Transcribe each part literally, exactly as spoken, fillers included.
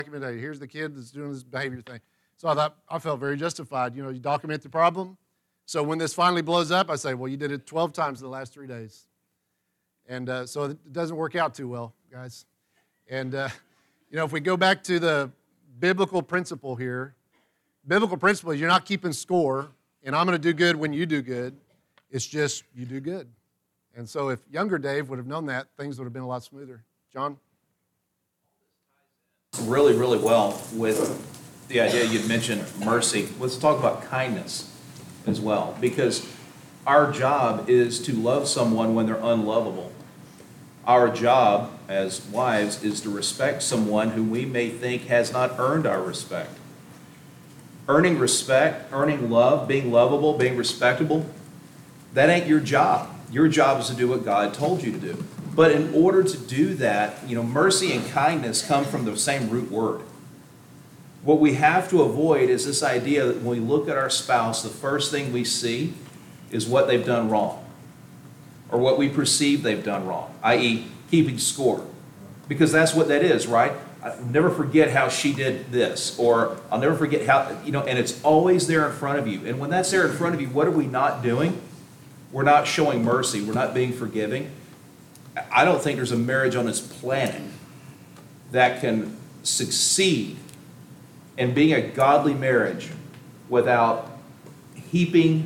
document, here's the kid that's doing this behavior thing. So I thought, I felt very justified. You know, you document the problem. So when this finally blows up, I say, well, you did it twelve times in the last three days. And uh, so it doesn't work out too well, guys. And, uh, you know, if we go back to the biblical principle here, biblical principle is you're not keeping score, and I'm going to do good when you do good. It's just you do good. And so if younger Dave would have known that, things would have been a lot smoother. John? Really, really well with the idea you'd mentioned mercy. Let's talk about kindness as well, because our job is to love someone when they're unlovable. Our job as wives is to respect someone who we may think has not earned our respect. Earning respect, earning love, being lovable, being respectable, that ain't your job. Your job is to do what God told you to do. But in order to do that, you know, mercy and kindness come from the same root word. What we have to avoid is this idea that when we look at our spouse, the first thing we see is what they've done wrong, or what we perceive they've done wrong, that is keeping score. Because that's what that is, right? I'll never forget how she did this, or I'll never forget how, you know, and it's always there in front of you. And when that's there in front of you, what are we not doing? We're not showing mercy. We're not being forgiving. I don't think there's a marriage on this planet that can succeed in being a godly marriage without heaping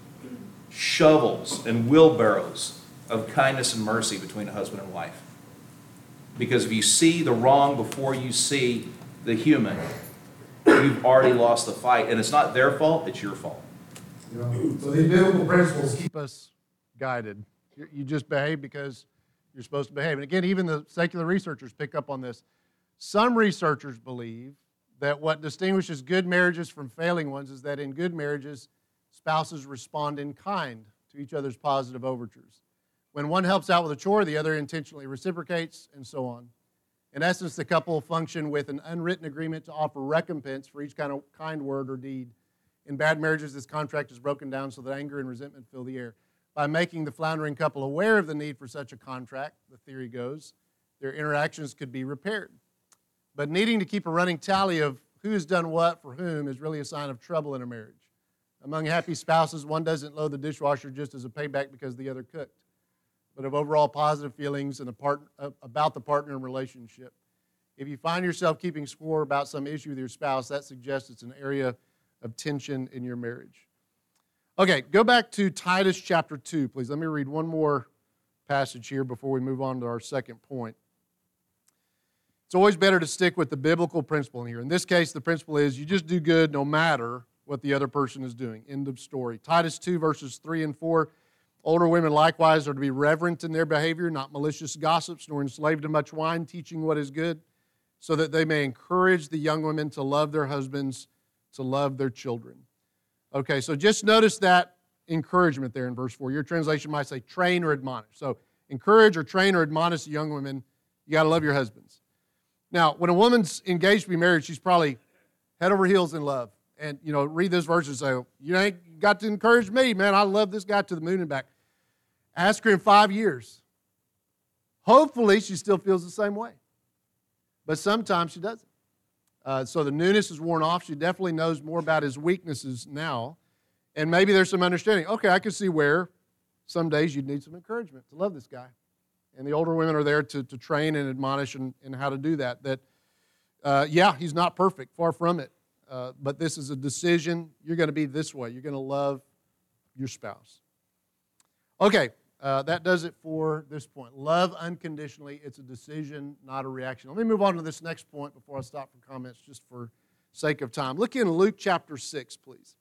shovels and wheelbarrows of kindness and mercy between a husband and wife. Because if you see the wrong before you see the human, you've already lost the fight. And it's not their fault, it's your fault. You know, so these biblical principles keep us guided. You, you just behave because you're supposed to behave. And again, even the secular researchers pick up on this. Some researchers believe that what distinguishes good marriages from failing ones is that in good marriages, spouses respond in kind to each other's positive overtures. When one helps out with a chore, the other intentionally reciprocates, and so on. In essence, the couple function with an unwritten agreement to offer recompense for each kind of kind word or deed. In bad marriages, this contract is broken down so that anger and resentment fill the air. By making the floundering couple aware of the need for such a contract, the theory goes, their interactions could be repaired. But needing to keep a running tally of who has done what for whom is really a sign of trouble in a marriage. Among happy spouses, one doesn't load the dishwasher just as a payback because the other cooked, but of overall positive feelings and a part, about the partner and relationship. If you find yourself keeping score about some issue with your spouse, that suggests it's an area of tension in your marriage. Okay, go back to Titus chapter two, please. Let me read one more passage here before we move on to our second point. It's always better to stick with the biblical principle in here. In this case, the principle is you just do good no matter what the other person is doing. End of story. Titus two, verses three and four. Older women likewise are to be reverent in their behavior, not malicious gossips, nor enslaved to much wine, teaching what is good, so that they may encourage the young women to love their husbands, to love their children. Okay, so just notice that encouragement there in verse four. Your translation might say train or admonish. So encourage or train or admonish the young women. You got to love your husbands. Now, when a woman's engaged to be married, she's probably head over heels in love. And, you know, read this verse and say, you ain't got to encourage me, man. I love this guy to the moon and back. Ask her in five years. Hopefully, she still feels the same way. But sometimes she doesn't. Uh, so the newness is worn off. She definitely knows more about his weaknesses now. And maybe there's some understanding. Okay, I can see where some days you'd need some encouragement to love this guy. And the older women are there to, to train and admonish in, in how to do that. That, uh, yeah, he's not perfect, far from it. Uh, but this is a decision. You're going to be this way. You're going to love your spouse. Okay, uh, that does it for this point. Love unconditionally. It's a decision, not a reaction. Let me move on to this next point before I stop for comments, just for sake of time. Look in Luke chapter six, please.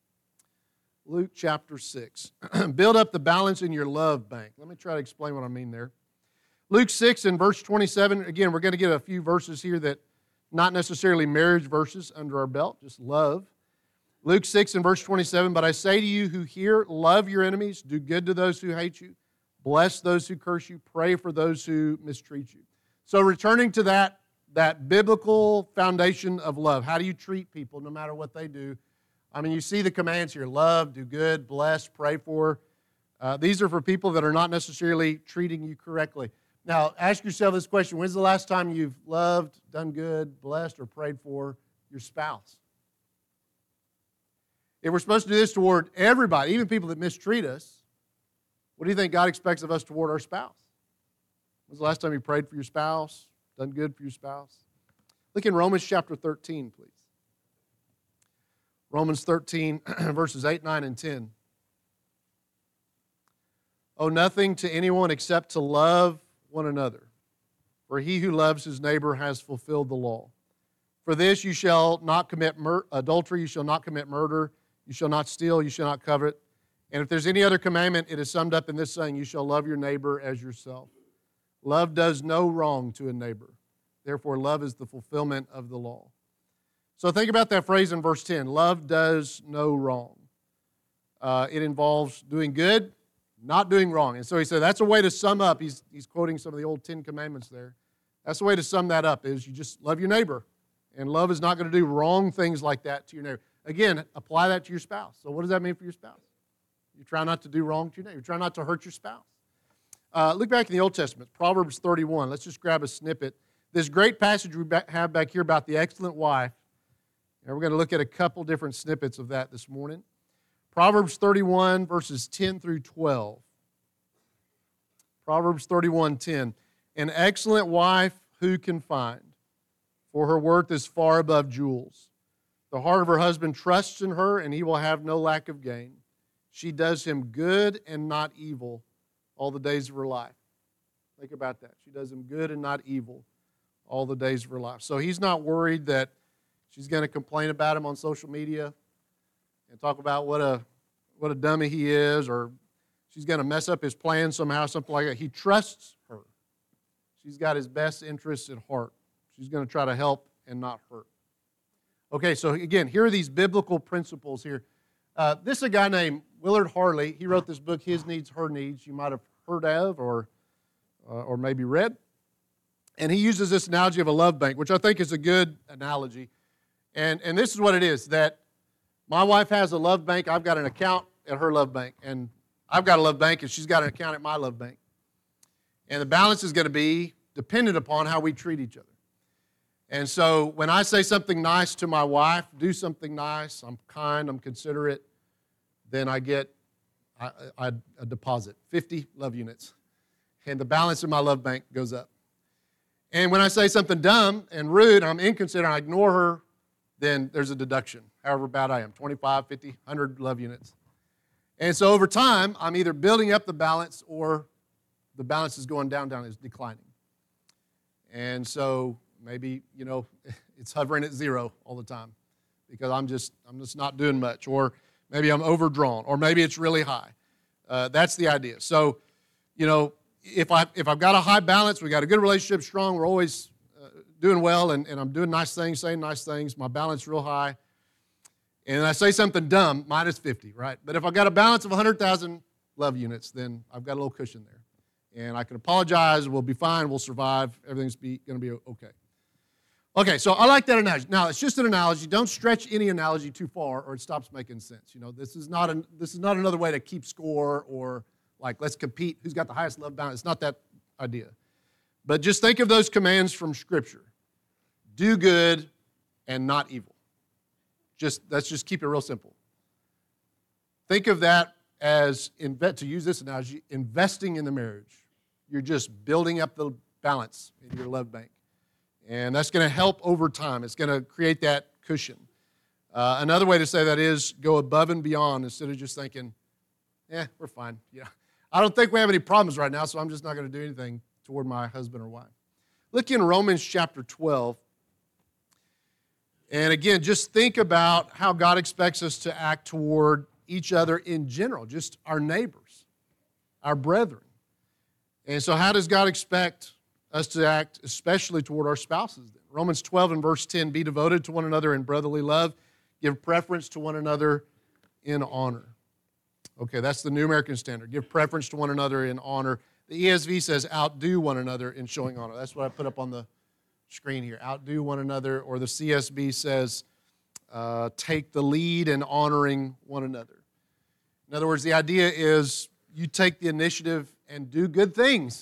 Luke chapter six. Build up the balance in your love bank. Let me try to explain what I mean there. Luke six and verse twenty-seven. Again, we're going to get a few verses here that not necessarily marriage verses under our belt, just love. Luke six and verse twenty-seven, but I say to you who hear, love your enemies, do good to those who hate you, bless those who curse you, pray for those who mistreat you. So returning to that, that biblical foundation of love, how do you treat people no matter what they do? I mean, you see the commands here, love, do good, bless, pray for. Uh, these are for people that are not necessarily treating you correctly. Now, ask yourself this question. When's the last time you've loved, done good, blessed, or prayed for your spouse? If we're supposed to do this toward everybody, even people that mistreat us, what do you think God expects of us toward our spouse? When's the last time you prayed for your spouse, done good for your spouse? Look in Romans chapter thirteen, please. Romans thirteen, verses eight, nine, and ten. Owe nothing to anyone except to love one another. For he who loves his neighbor has fulfilled the law. For this you shall not commit mur- adultery, you shall not commit murder, you shall not steal, you shall not covet. And if there's any other commandment, it is summed up in this saying, you shall love your neighbor as yourself. Love does no wrong to a neighbor. Therefore, love is the fulfillment of the law. So think about that phrase in verse ten. Love does no wrong. Uh, it involves doing good, not doing wrong. And so he said that's a way to sum up. He's, he's quoting some of the old Ten Commandments there. That's the way to sum that up is you just love your neighbor. And love is not going to do wrong things like that to your neighbor. Again, apply that to your spouse. So what does that mean for your spouse? You try not to do wrong to your neighbor. You try not to hurt your spouse. Uh, look back in the Old Testament, Proverbs thirty-one. Let's just grab a snippet. This great passage we have back here about the excellent wife. And we're going to look at a couple different snippets of that this morning. Proverbs thirty-one, verses ten through twelve. Proverbs thirty-one, ten. An excellent wife who can find? For her worth is far above jewels. The heart of her husband trusts in her, and he will have no lack of gain. She does him good and not evil all the days of her life. Think about that. She does him good and not evil all the days of her life. So he's not worried that she's going to complain about him on social media and talk about what a what a dummy he is, or she's going to mess up his plan somehow, something like that. He trusts her. She's got his best interests at heart. She's going to try to help and not hurt. Okay, so again, here are these biblical principles here. Uh, this is a guy named Willard Harley. He wrote this book, His Needs, Her Needs. You might have heard of or, uh, or maybe read. And he uses this analogy of a love bank, which I think is a good analogy. And, and this is what it is, that my wife has a love bank. I've got an account at her love bank. And I've got a love bank, and she's got an account at my love bank. And the balance is going to be dependent upon how we treat each other. And so when I say something nice to my wife, do something nice, I'm kind, I'm considerate, then I get I, I, a deposit, fifty love units. And the balance in my love bank goes up. And when I say something dumb and rude, I'm inconsiderate, I ignore her, then there's a deduction, however bad I am, twenty-five, fifty, one hundred love units. And so over time, I'm either building up the balance or the balance is going down, down, it's declining. And so maybe, you know, it's hovering at zero all the time because I'm just I'm just not doing much. Or maybe I'm overdrawn. Or maybe it's really high. Uh, that's the idea. So, you know, if, I, if I've got a high balance, we got a good relationship, strong, we're always uh, doing well, and, and I'm doing nice things, saying nice things, my balance is real high, and I say something dumb, minus fifty, right? But if I've got a balance of one hundred thousand love units, then I've got a little cushion there. And I can apologize, we'll be fine, we'll survive, everything's going to be okay. Okay, so I like that analogy. Now, it's just an analogy. Don't stretch any analogy too far or it stops making sense. You know, this is not an, this is not another way to keep score or like let's compete, who's got the highest love balance. It's not that idea. But just think of those commands from Scripture. Do good and not evil. Just let's just keep it real simple. Think of that as, to use this analogy, investing in the marriage. You're just building up the balance in your love bank. And that's going to help over time. It's going to create that cushion. Uh, another way to say that is go above and beyond instead of just thinking, eh, we're fine. Yeah, I don't think we have any problems right now, so I'm just not going to do anything toward my husband or wife. Look in Romans chapter twelve. And again, just think about how God expects us to act toward each other in general, just our neighbors, our brethren. And so how does God expect us to act, especially toward our spouses? Then? Romans twelve and verse ten, be devoted to one another in brotherly love, give preference to one another in honor. Okay, that's the New American Standard. Give preference to one another in honor. The E S V says outdo one another in showing honor. That's what I put up on the screen here. Outdo one another, or the C S B says uh, take the lead in honoring one another. In other words, the idea is you take the initiative and do good things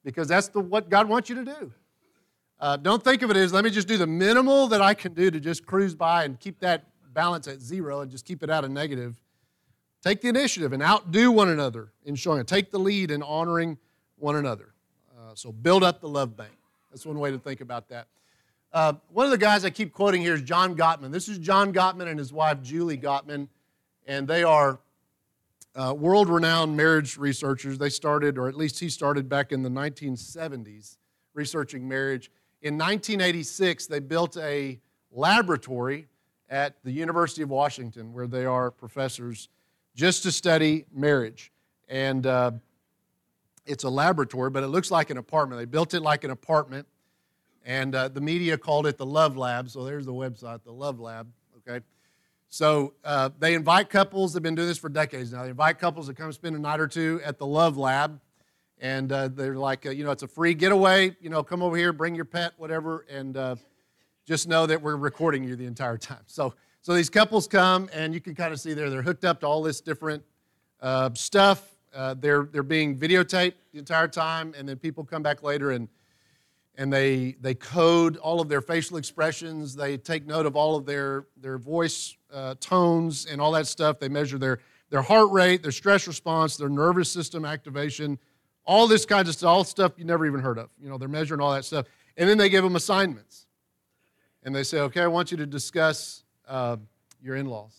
because that's the, what God wants you to do. Uh, don't think of it as, let me just do the minimal that I can do to just cruise by and keep that balance at zero and just keep it out of negative. Take the initiative and outdo one another in showing it. Take the lead in honoring one another. Uh, so build up the love bank. That's one way to think about that. Uh, one of the guys I keep quoting here is John Gottman. This is John Gottman and his wife, Julie Gottman, and they are uh, world-renowned marriage researchers. They started, or at least he started back in the nineteen seventies, researching marriage. In nineteen eighty-six, they built a laboratory at the University of Washington where they are professors just to study marriage. And uh, it's a laboratory, but it looks like an apartment. They built it like an apartment, and uh, the media called it the Love Lab. So there's the website, the Love Lab, okay? So uh, they invite couples. They've been doing this for decades now. They invite couples to come spend a night or two at the Love Lab. And uh, they're like, uh, you know, it's a free getaway. You know, come over here, bring your pet, whatever, and uh, just know that we're recording you the entire time. So, so these couples come, and you can kind of see there they're hooked up to all this different uh, stuff. Uh, they're they're being videotaped the entire time, and then people come back later and and they they code all of their facial expressions. They take note of all of their their voice uh, tones and all that stuff. They measure their their heart rate, their stress response, their nervous system activation. All this kind of stuff, all stuff you never even heard of. You know, they're measuring all that stuff. And then they give them assignments. And they say, okay, I want you to discuss uh, your in-laws.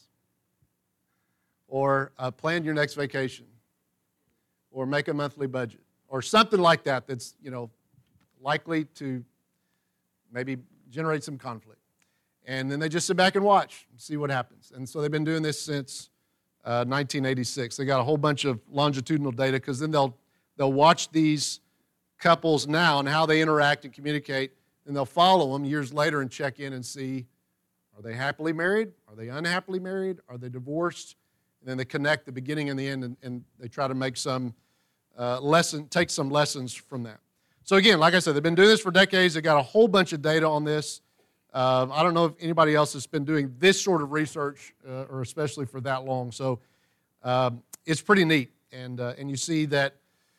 Or uh, plan your next vacation. Or make a monthly budget. Or something like that that's, you know, likely to maybe generate some conflict. And then they just sit back and watch and see what happens. And so they've been doing this since uh, nineteen eighty-six. They got a whole bunch of longitudinal data because then they'll They'll watch these couples now and how they interact and communicate, and they'll follow them years later and check in and see, are they happily married? Are they unhappily married? Are they divorced? And then they connect the beginning and the end, and, and they try to make some uh, lesson, take some lessons from that. So again, like I said, they've been doing this for decades. They've got a whole bunch of data on this. Uh, I don't know if anybody else has been doing this sort of research, uh, or especially for that long. So um, it's pretty neat, and uh, and you see that.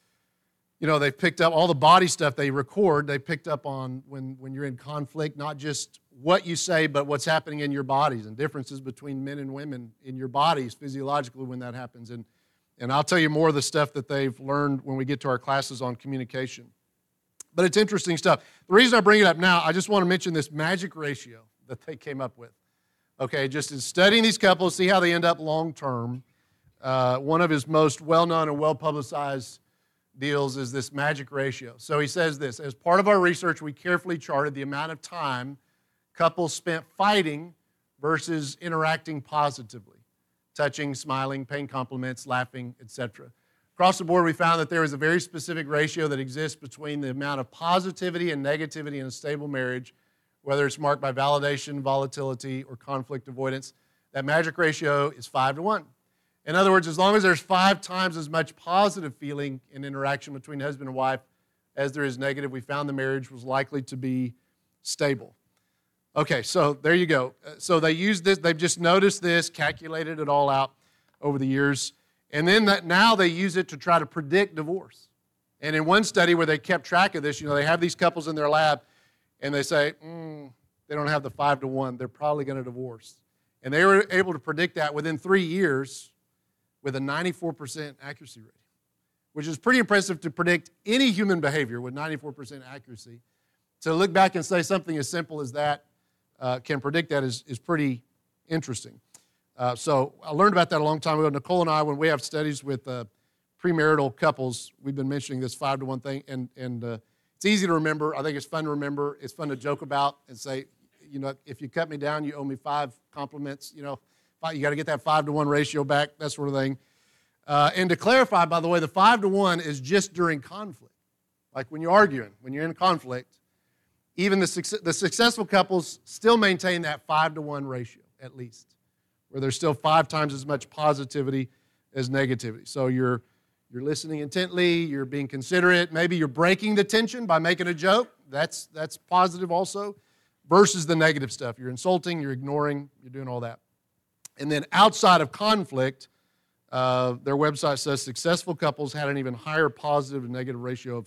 You know, they've picked up all the body stuff they record. They picked up on when, when you're in conflict, not just what you say, but what's happening in your bodies and differences between men and women in your bodies physiologically when that happens. And, and I'll tell you more of the stuff that they've learned when we get to our classes on communication. But it's interesting stuff. The reason I bring it up now, I just want to mention this magic ratio that they came up with. Okay, just in studying these couples, see how they end up long term. Uh, one of his most well-known and well-publicized deals is this magic ratio. So he says this, as part of our research, we carefully charted the amount of time couples spent fighting versus interacting positively, touching, smiling, paying compliments, laughing, et cetera. Across the board, we found that there is a very specific ratio that exists between the amount of positivity and negativity in a stable marriage, whether it's marked by validation, volatility, or conflict avoidance. That magic ratio is five to one. In other words, as long as there's five times as much positive feeling in interaction between husband and wife as there is negative, we found the marriage was likely to be stable. Okay, so there you go. So they used this, they've just noticed this, calculated it all out over the years, and then that, now they use it to try to predict divorce. And in one study where they kept track of this, you know, they have these couples in their lab, and they say, mm, they don't have the five to one, they're probably going to divorce. And they were able to predict that within three years, with a ninety-four percent accuracy rate, which is pretty impressive to predict any human behavior with ninety-four percent accuracy. To look back and say something as simple as that uh, can predict that is, is pretty interesting. Uh, so I learned about that a long time ago. Nicole and I, when we have studies with uh, premarital couples, we've been mentioning this five to one thing, and, and uh, it's easy to remember. I think it's fun to remember. It's fun to joke about and say, you know, if you cut me down, you owe me five compliments, you know. You got to get that five to one ratio back, that sort of thing. Uh, and to clarify, by the way, the five to one is just during conflict. Like when you're arguing, when you're in conflict, even the, suc- the successful couples still maintain that five to one ratio, at least, where there's still five times as much positivity as negativity. So you're, you're listening intently, you're being considerate, maybe you're breaking the tension by making a joke. That's, that's positive also, versus the negative stuff. You're insulting, you're ignoring, you're doing all that. And then outside of conflict, uh, their website says successful couples had an even higher positive to negative ratio of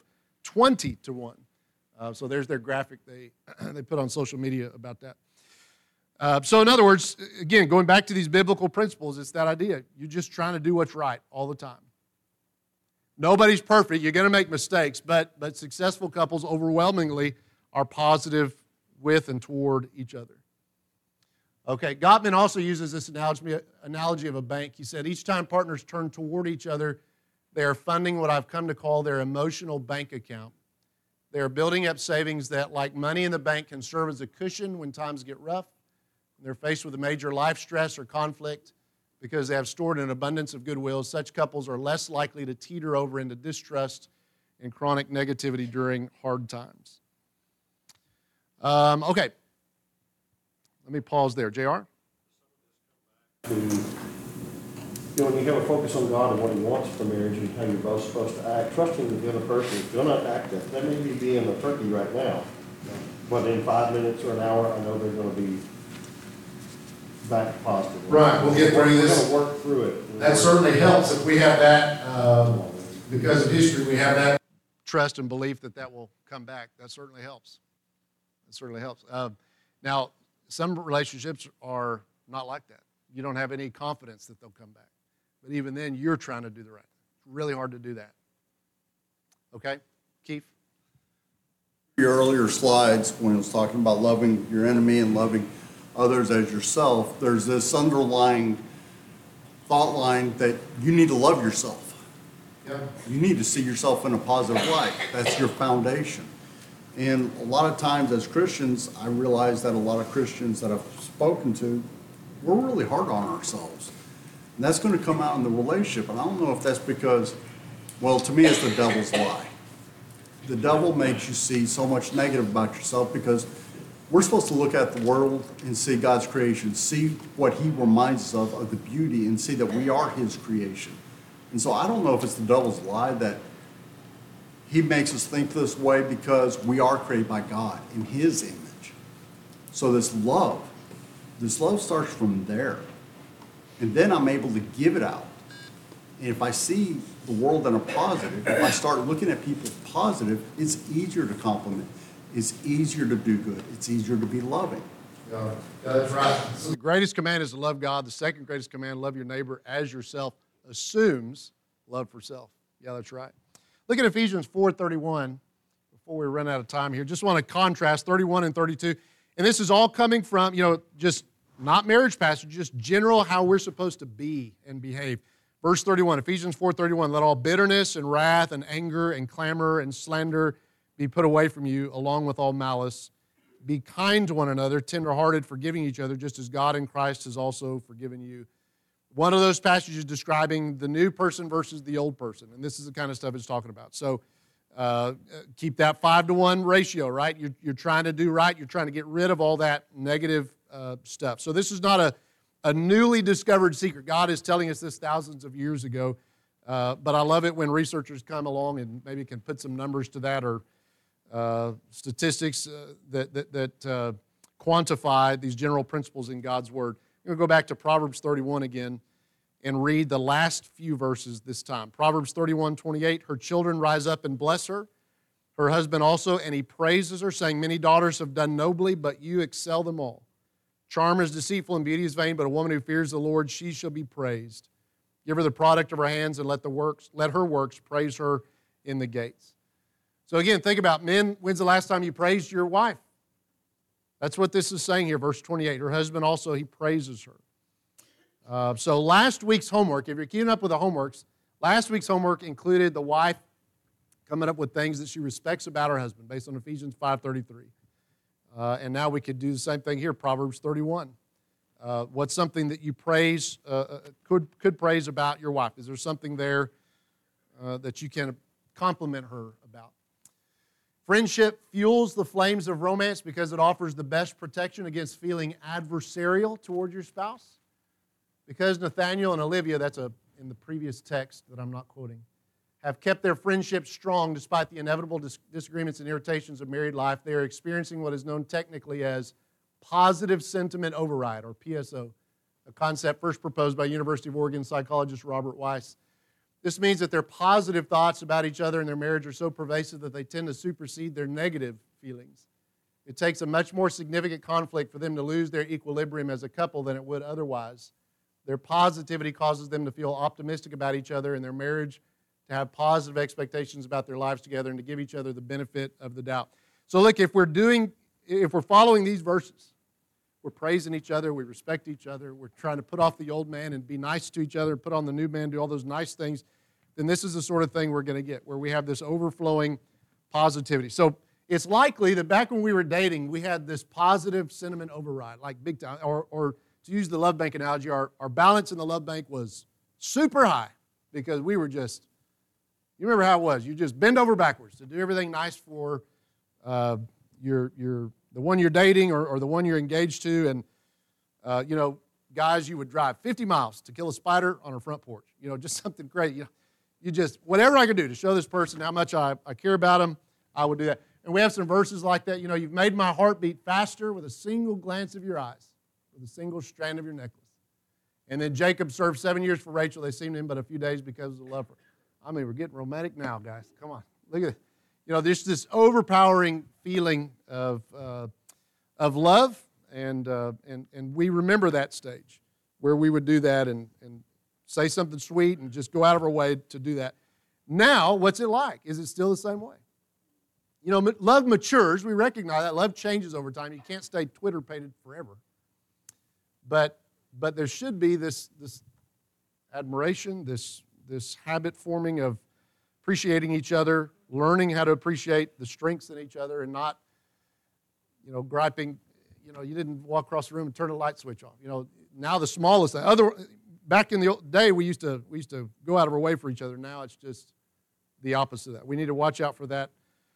twenty to one. Uh, so there's their graphic they, they put on social media about that. Uh, so in other words, again, going back to these biblical principles, it's that idea. You're just trying to do what's right all the time. Nobody's perfect. You're going to make mistakes, but, but successful couples overwhelmingly are positive with and toward each other. Okay, Gottman also uses this analogy, analogy of a bank. He said, each time partners turn toward each other, they are funding what I've come to call their emotional bank account. They are building up savings that, like money in the bank, can serve as a cushion when times get rough. They're faced with a major life stress or conflict because they have stored an abundance of goodwill. Such couples are less likely to teeter over into distrust and chronic negativity during hard times. Um, okay. Let me pause there. J R? To, you know, when you have a focus on God and what He wants for marriage and how you're both supposed to act, trusting that the other person is going to act that. That may be being a turkey right now, but in five minutes or an hour, I know they're going to be back positive. Right, we'll get through this. We're going to work through it. That certainly helps if we have that, um, because of history, we have that trust and belief that that will come back. That certainly helps. That certainly helps. Uh, now, some relationships are not like that. You don't have any confidence that they'll come back. But even then, you're trying to do the right thing. It's really hard to do that. Okay? Keith? Your earlier slides, when it was talking about loving your enemy and loving others as yourself, there's this underlying thought line that you need to love yourself. Yeah. You need to see yourself in a positive light. That's your foundation. And a lot of times as Christians, I realize that a lot of Christians that I've spoken to, we're really hard on ourselves. And that's going to come out in the relationship. And I don't know if that's because, well, to me it's the devil's lie. The devil makes you see so much negative about yourself because we're supposed to look at the world and see God's creation, see what He reminds us of, of the beauty, and see that we are His creation. And so I don't know if it's the devil's lie that he makes us think this way because we are created by God in His image. So this love, this love starts from there. And then I'm able to give it out. And if I see the world in a positive, if I start looking at people positive, it's easier to compliment. It's easier to do good. It's easier to be loving. Yeah, that's right. The greatest command is to love God. The second greatest command, love your neighbor as yourself, assumes love for self. Yeah, that's right. Look at Ephesians four thirty-one before we run out of time here. Just want to contrast thirty-one and thirty-two. And this is all coming from, you know, just not marriage passage, just general how we're supposed to be and behave. Verse thirty-one, Ephesians four thirty-one, let all bitterness and wrath and anger and clamor and slander be put away from you, along with all malice. Be kind to one another, tenderhearted, forgiving each other, just as God in Christ has also forgiven you. One of those passages describing the new person versus the old person, and this is the kind of stuff it's talking about. So uh, keep that five to one ratio, right? You're, you're trying to do right. You're trying to get rid of all that negative uh, stuff. So this is not a, a newly discovered secret. God is telling us this thousands of years ago, uh, but I love it when researchers come along and maybe can put some numbers to that or uh, statistics uh, that, that, that uh, quantify these general principles in God's Word. I'm going to go back to Proverbs thirty-one again and read the last few verses this time. Proverbs thirty-one twenty-eight, her children rise up and bless her, her husband also, and he praises her, saying, many daughters have done nobly, but you excel them all. Charm is deceitful and beauty is vain, but a woman who fears the Lord, she shall be praised. Give her the product of her hands and let the works, let her works praise her in the gates. So again, think about men, when's the last time you praised your wife? That's what this is saying here, verse twenty-eight. Her husband also, he praises her. Uh, so last week's homework, if you're keeping up with the homeworks, last week's homework included the wife coming up with things that she respects about her husband, based on Ephesians five thirty-three. Uh, and now we could do the same thing here, Proverbs thirty-one. Uh, what's something that you praise, uh, could, could praise about your wife? Is there something there uh, that you can compliment her about? Friendship fuels the flames of romance because it offers the best protection against feeling adversarial toward your spouse. Because Nathaniel and Olivia, that's a, in the previous text that I'm not quoting, have kept their friendship strong despite the inevitable dis- disagreements and irritations of married life, they are experiencing what is known technically as positive sentiment override, or P S O, a concept first proposed by University of Oregon psychologist Robert Weiss. This means that their positive thoughts about each other and their marriage are so pervasive that they tend to supersede their negative feelings. It takes a much more significant conflict for them to lose their equilibrium as a couple than it would otherwise. Their positivity causes them to feel optimistic about each other and their marriage, to have positive expectations about their lives together, and to give each other the benefit of the doubt. So look, if we're doing, if we're following these verses, we're praising each other, we respect each other, we're trying to put off the old man and be nice to each other, put on the new man, do all those nice things, then this is the sort of thing we're going to get, where we have this overflowing positivity. So it's likely that back when we were dating, we had this positive sentiment override, like big time, or, or to use the love bank analogy, our, our balance in the love bank was super high because we were just, you remember how it was, you just bend over backwards to do everything nice for uh, your, your, the one you're dating or, or the one you're engaged to, and, uh, you know, guys, you would drive fifty miles to kill a spider on our front porch, you know, just something great, you know, you just, whatever I could do to show this person how much I, I care about them, I would do that. And we have some verses like that, you know, you've made my heart beat faster with a single glance of your eyes, with a single strand of your necklace. And then Jacob served seven years for Rachel. They seemed to him but a few days because of the love for her. I mean, we're getting romantic now, guys. Come on. Look at it. You know, there's this overpowering feeling of, uh, of love, and, uh, and, and we remember that stage where we would do that and, and say something sweet and just go out of our way to do that. Now, what's it like? Is it still the same way? You know, love matures. We recognize that. Love changes over time. You can't stay Twitter-pated forever. But, but there should be this, this admiration, this, this habit forming of appreciating each other, learning how to appreciate the strengths in each other, and not, you know, griping. You know, you didn't walk across the room and turn a light switch off. You know, now the smallest thing. Other, back in the old day, we used to we used to go out of our way for each other. Now it's just the opposite of that. We need to watch out for that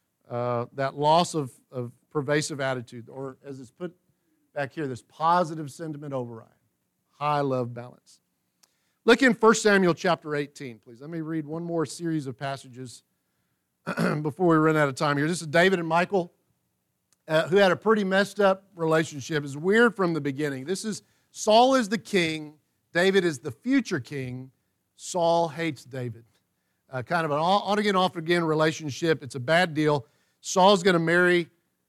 uh, that loss of, of pervasive attitude, or as it's put back here, this positive sentiment override, high love balance. Look in First Samuel chapter eighteen, please. Let me read one more series of passages before we run out of time here. This is David and Michal, uh, who had a pretty messed up relationship. It's weird from the beginning. This is, Saul is the king, David is the future king. Saul hates David. Uh, kind of an on-again, off-again relationship. It's a bad deal. Saul's going to marry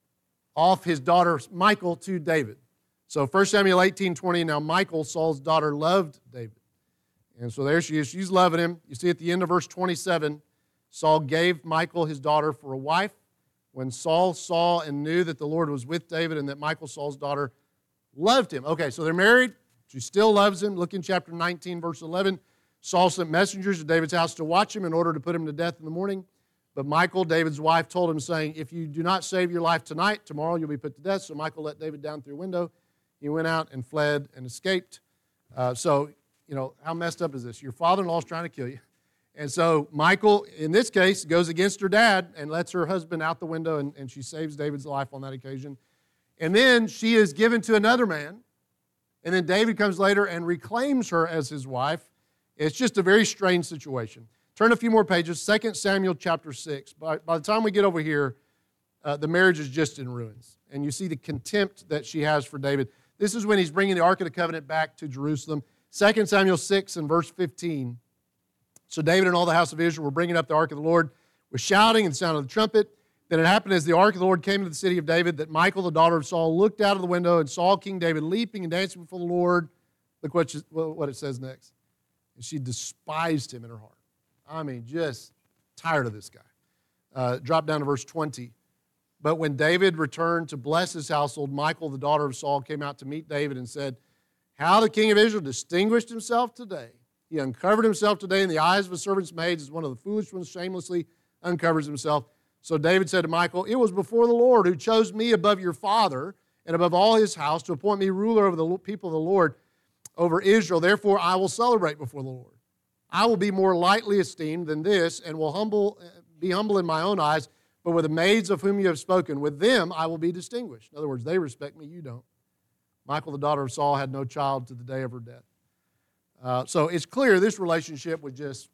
off his daughter Michal to David. So First Samuel eighteen twenty, now Michal, Saul's daughter, loved David. And so there she is. She's loving him. You see at the end of verse twenty-seven, Saul gave Michal his daughter for a wife. When Saul saw and knew that the Lord was with David and that Michal, Saul's daughter, loved him. Okay, so they're married. She still loves him. Look in chapter nineteen, verse eleven. Saul sent messengers to David's house to watch him in order to put him to death in the morning. But Michal, David's wife, told him, saying, if you do not save your life tonight, tomorrow you'll be put to death. So Michal let David down through a window. He went out and fled and escaped. Uh, so, you know, how messed up is this? Your father-in-law's trying to kill you. And so Michal, in this case, goes against her dad and lets her husband out the window, and, and she saves David's life on that occasion. And then she is given to another man. And then David comes later and reclaims her as his wife. It's just a very strange situation. Turn a few more pages, Second Samuel chapter six. By, by the time we get over here, uh, the marriage is just in ruins. And you see the contempt that she has for David. This is when he's bringing the Ark of the Covenant back to Jerusalem. Second Samuel six and verse fifteen. So David and all the house of Israel were bringing up the Ark of the Lord with shouting and the sound of the trumpet. Then it happened as the Ark of the Lord came into the city of David that Michal, the daughter of Saul, looked out of the window and saw King David leaping and dancing before the Lord. Look what, what it says next. And she despised him in her heart. I mean, just tired of this guy. Uh, drop down to verse twenty. But when David returned to bless his household, Michal, the daughter of Saul, came out to meet David and said, how the king of Israel distinguished himself today. He uncovered himself today in the eyes of his servant's maids as one of the foolish ones shamelessly uncovers himself. So David said to Michal, it was before the Lord who chose me above your father and above all his house to appoint me ruler over the people of the Lord, over Israel. Therefore I will celebrate before the Lord. I will be more lightly esteemed than this and will humble, be humble in my own eyes, but with the maids of whom you have spoken, with them I will be distinguished. In other words, they respect me, you don't. Michal, the daughter of Saul, had no child to the day of her death. Uh, so it's clear this relationship was just,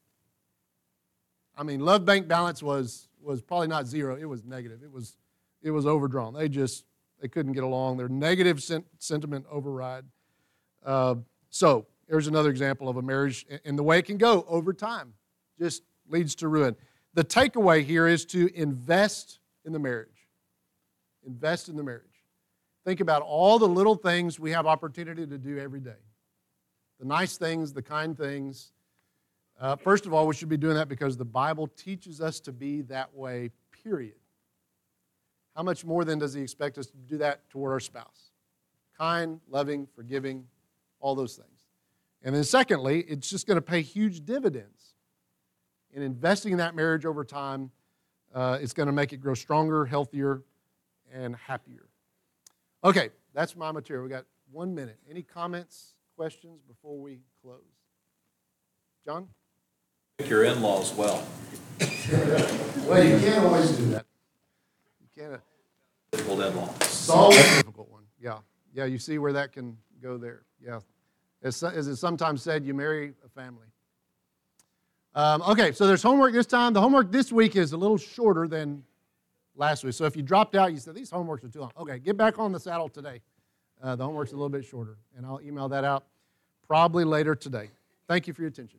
I mean, love bank balance was was probably not zero. It was negative. It was it was overdrawn. They just, they couldn't get along. Their negative sen- sentiment override. Uh, so here's another example of a marriage and the way it can go over time. just leads to ruin. The takeaway here is to invest in the marriage. Invest in the marriage. Think about all the little things we have opportunity to do every day. The nice things, the kind things. Uh, first of all, we should be doing that because the Bible teaches us to be that way, period. How much more then does he expect us to do that toward our spouse? Kind, loving, forgiving, all those things. And then secondly, it's just going to pay huge dividends. In investing in that marriage over time, uh, it's going to make it grow stronger, healthier, and happier. Okay, that's my material. We got one minute. Any comments, questions before we close? John? Pick your in-laws well. Well, you can't always do that. You can't. Uh, Difficult in-law. It's always a difficult one. Yeah. Yeah, you see where that can go there. Yeah. As, as it's sometimes said, you marry a family. Um, okay, so there's homework this time. The homework this week is a little shorter than last week. So if you dropped out, you said, these homeworks are too long. Okay, get back on the saddle today. Uh, the homework's a little bit shorter, and I'll email that out probably later today. Thank you for your attention.